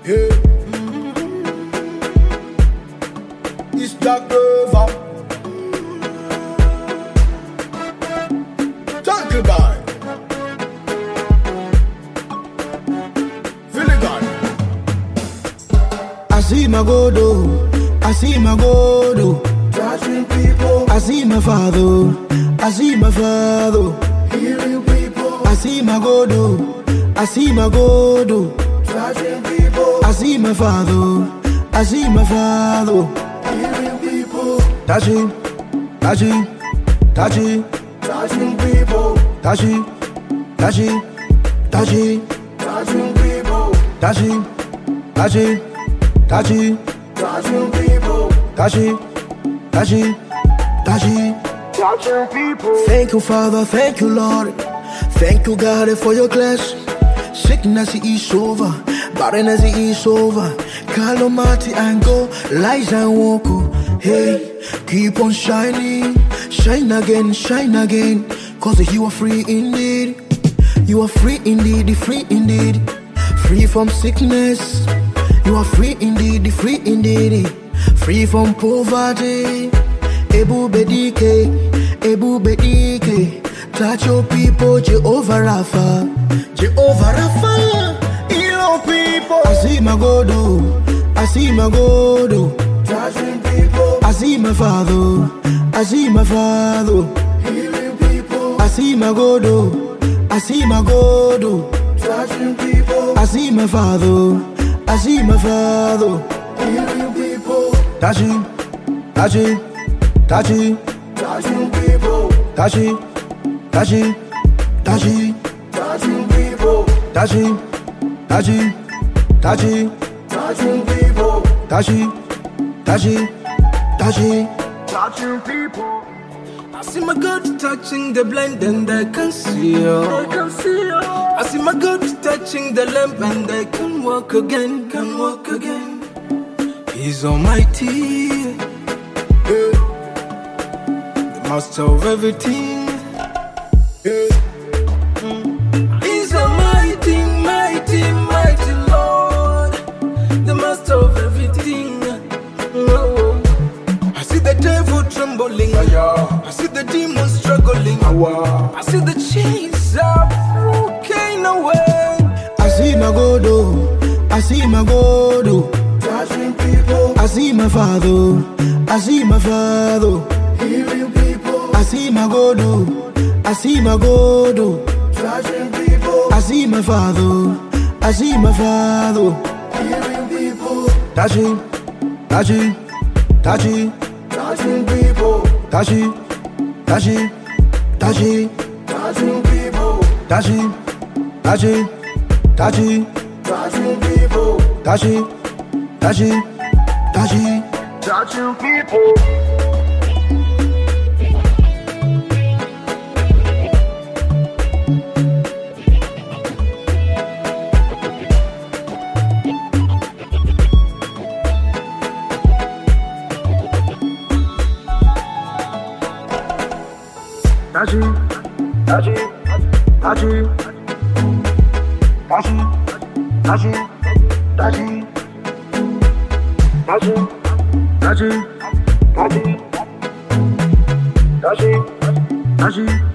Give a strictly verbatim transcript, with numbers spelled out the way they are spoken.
Yeah. It's Jack Rover. Thank you, bye. Feel it gone. I see my godo, I see my godo. Judging people, I see my father, I see my father. healing people, I see my godo, I see my godo. judging people, I see my father, I see my father. healing people, Tachi, tachi, tachi, judging people, tachi, tachi, tachi, judging people, tachi, tachi, tachi, judging people, tachi, tachi, tachi. judging people. Thank you, Father, thank you, Lord. Thank you, God, for your class. Sickness is over, barrenness is over. Calamity and go, lies and walk. Hey, keep on shining, shine again, shine again. Cause you are free indeed. You are free indeed, free indeed. Free from sickness. You are free indeed, free indeed. Free from poverty. Ebu bedike, Ebu bedike. Touch your people, Jehovah Rapha, Jehovah Rapha. Heal people. I see my godo, I see my godo. Judging people, I see my father, I see my father. healing people, I see my godo, I see my godo. judging people, I see my father, I see my father. healing people, Tachi, tachi, tachi, judging people, tachi, tachi, tachi, judging people, tachi, tachi, tachi, judging people, tachi, tachi, tachi. judging people. I see my God touching the blind and I can see you. I can see you. I see my God touching the lamp and I can walk again, can walk again. He's almighty, Yeah, the master of everything. yeah. He's almighty, mighty, mighty Lord, the master of everything. Oh. I see the devil trembling. Yeah. I see the demons struggling. Wow. I see the chains are broken away. I see my godo, I see my godo. Judging people, I see my father, I see my father. healing people, I see my godo, I see my godo. judging people, I see my father, I see my father. healing people, Tachi, tachi, tachi, judging people, tachi, tachi, tachi, judging people, tachi, tachi, tachi, judging people, tachi, tachi, tachi. judging people. Tachi, tachi, tachi, tachi, tachi, tachi, tachi, tachi, tachi, tachi, tachi.